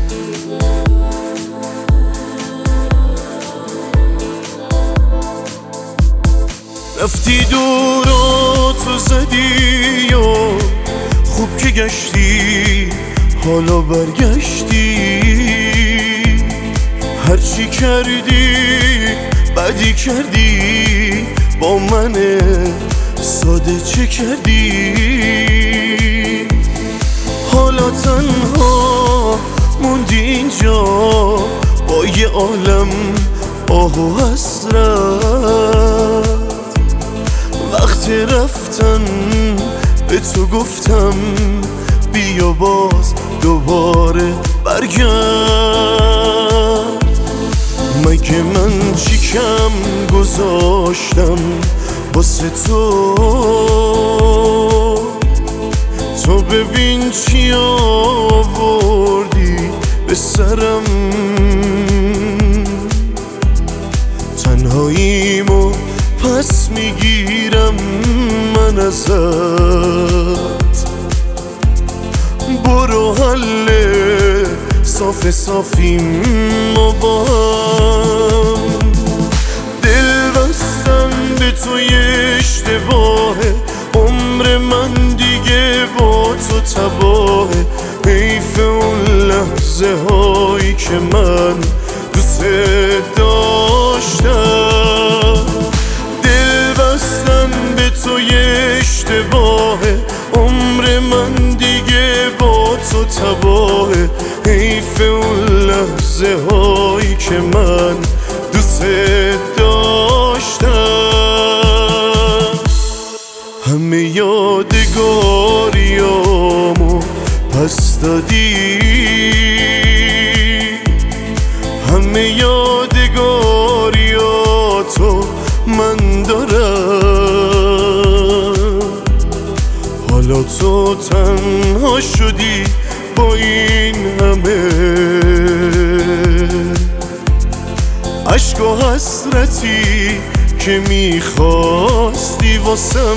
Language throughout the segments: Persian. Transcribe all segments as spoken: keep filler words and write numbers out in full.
رفتی دور و تو زدی و خوب که گشتی، حالا برگشتی. هرچی کردی بدی کردی، با من ساده چه کردی؟ حالا تنها موندی اینجا با یه عالم آه و حسرت. وقتی رفتن به تو گفتم بیا باز دوباره برگرد. مگه من چی کم گذاشتم واسه تو؟ تو ببین چی آوردی به سرم. تنهاییمو پس میگیرم من ازت. برو حل صاف صافیم ما با هم. دل بستم به تو یه اشتباهه، عمر من دیگه با تو تباهه. حیف اون لحظه هایی که من دوست داشتم. دل بستم به تو یه اشتباهه، عمر من دیگه با تو تباهه. حیف اون لحظه هایی که من دوست داشتم. همه یادگاریامو پس دادی، همه یادگاریاتو من دارم. حالا تو تنها شدی با این همه عشق و حسرتی که میخواستی واسم.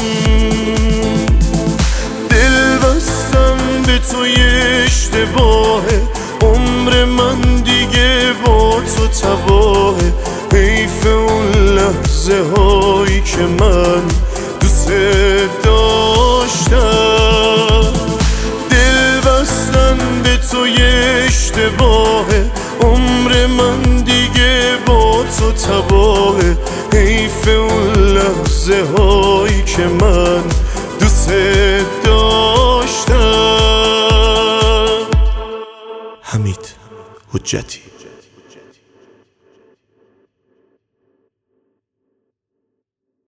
دل بستم به تو یه اشتباهه، عمر من دیگه با تو تباهه. حیف اون لحظه هایی که من دوست داشتم. دل بستم به تو یه اشتباهه، عمر من دیگه با تو تباهه. حیف اون لحظه هایی که من دوست داشتم. حمید حجتی.